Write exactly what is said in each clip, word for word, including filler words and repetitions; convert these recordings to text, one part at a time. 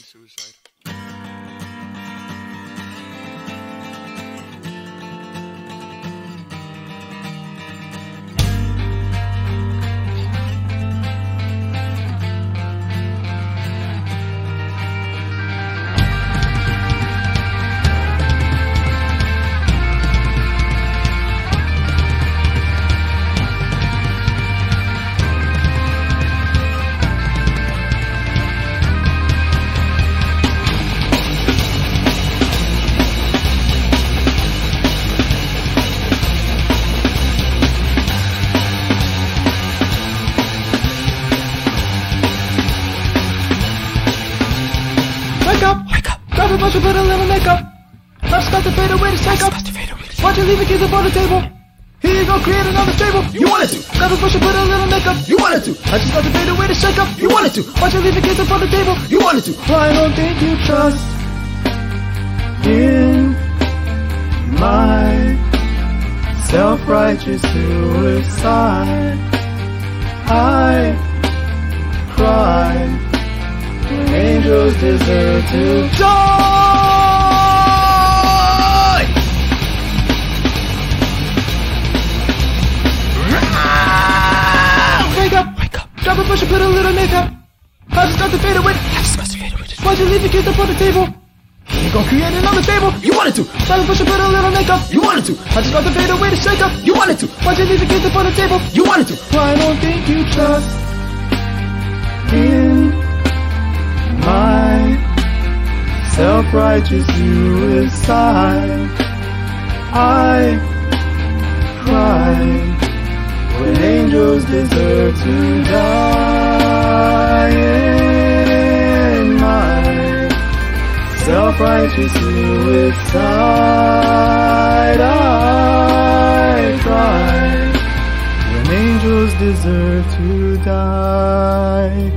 suicide. Wake up! Wake up! Grab a bunch and put a little makeup. Life's got to fade away to shake up. Why'd you leave the kids up on the table? Here you go, create another table. You wanted to. Grab a bunch and put a little makeup. You wanted to. I just got to fade away to shake up. You wanted to. Why'd you leave the kids up on the table? You wanted to. Well, I don't think you trust in my self-righteous suicide. I cry when angels deserve to die. Wake up, wake up. Grab a brush and put a little makeup. I just got to fade away. I just got to fade away. Why'd you leave the kids up on the table? You gon' create another table. You wanted to. Grab a brush and put a little makeup. You wanted to. I just got to fade away to shake up. You wanted to. Why'd you leave the kids up on the table? You wanted to. Well, I don't think you trust in my self-righteous suicide. I cry when angels deserve to die. In my self-righteous suicide, I cry when angels deserve to die.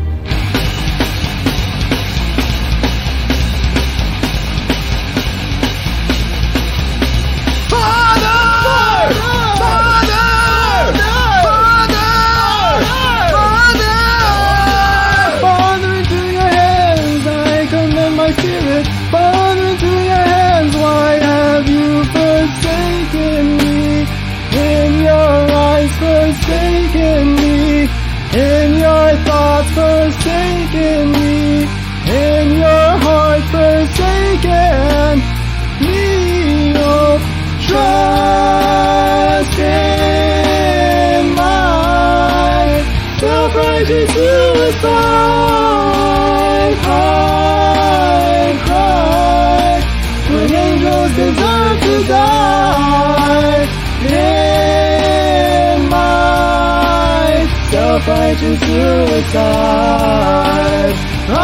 Father, into your hands, why have you forsaken me? In your eyes forsaken me, in your thoughts forsaken me, in your heart forsaken me. Oh, trust in my self-righteous suicide. Deserve to die. In my self-righteous suicide, I